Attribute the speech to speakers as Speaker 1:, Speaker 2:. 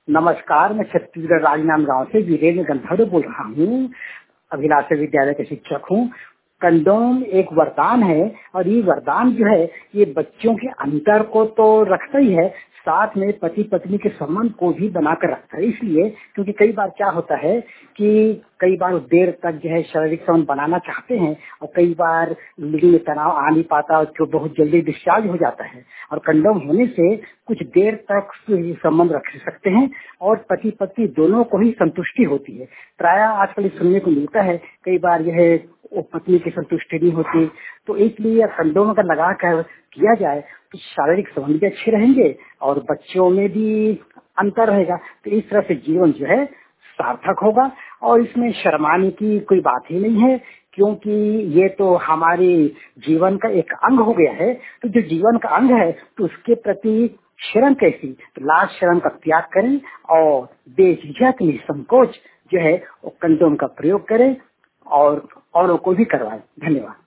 Speaker 1: नमस्कार, मैं छत्तीसगढ़ राजनांदगांव से वीरेंद्र गंधर्व बोल रहा हूँ। अभिलाषा विद्यालय के शिक्षक हूँ। कंडोम एक वरदान है और ये वरदान जो है ये बच्चों के अंतर को तो रखता ही है, साथ में पति पत्नी के संबंध को भी बनाकर रखता है। इसलिए क्योंकि कई बार क्या होता है कि कई बार देर तक जो है शारीरिक संबंध बनाना चाहते हैं और कई बार लिंग में तनाव आ नहीं पाता और बहुत जल्दी डिस्चार्ज हो जाता है। और कंडोम होने से कुछ देर तक संबंध रख सकते हैं और पति पत्नी दोनों को ही संतुष्टि होती है। प्राय आजकल सुनने को मिलता है कई बार यह पत्नी की संतुष्टि नहीं होती, तो इसलिए कंडोम अगर लगा कर किया जाए तो शारीरिक संबंध भी अच्छे रहेंगे और बच्चों में भी अंतर रहेगा। तो इस तरह से जीवन जो है सार्थक होगा और इसमें शर्माने की कोई बात ही नहीं है, क्योंकि ये तो हमारे जीवन का एक अंग हो गया है। तो जो जीवन का अंग है तो उसके प्रति शर्म कैसी, तो लाज शर्म का त्याग करें और बेझिझक निसंकोच जो है वो कंडोम का प्रयोग करें और औरों को भी करवाएं। धन्यवाद।